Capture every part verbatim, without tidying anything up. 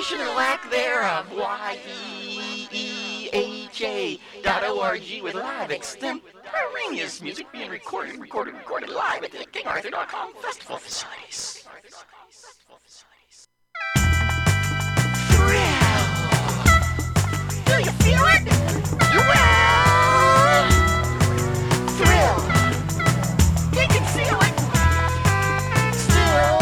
Realization or lack thereof. Y E E H A dot O R G with live extemporaneous music being recorded, recorded, recorded live at the King Arthur dot com festival facilities. Thrill! Do you feel it? You will! Thrill! You can feel it! Still!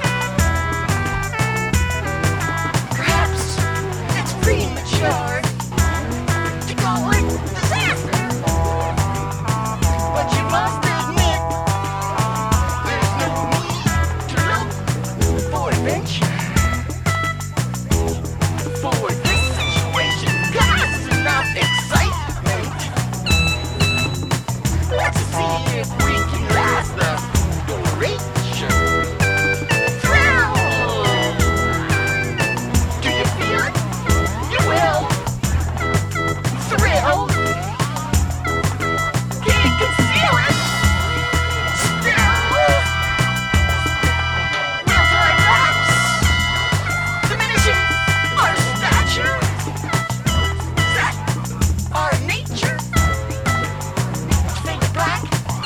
Perhaps it's premature to call it disaster. But you must admit, there's no need to look for adventure. For this situation costs enough excitement. Let's see if we can last the duration. Thrill! Do you feel it? You will. Thrill! Can't conceal it. Still. Will time lapse, diminishing our stature. That our nature. Fade to black.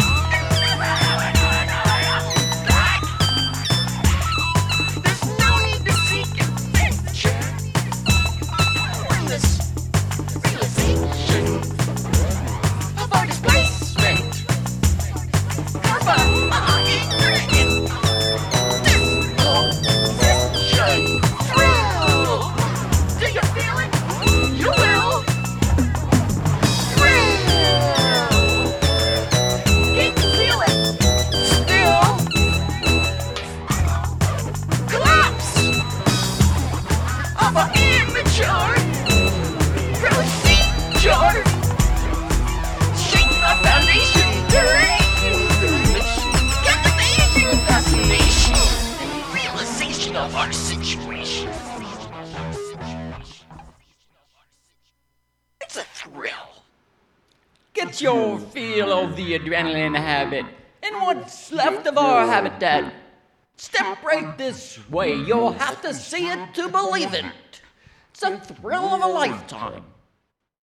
Black. There's no need to seek adventure. When this realization of our displacement of our ignorant disposition. Thrill! Do you feel it? You will. Thrill! Can't feel it. Still. Collapse of our immature procedure. Shake our foundation. Captivation, fascination, and realization of our situation. It's a thrill. Get your feel of the adrenaline habit and what's left of our habitat. Step right this way, you'll have to see it to believe it. It's a thrill of a lifetime.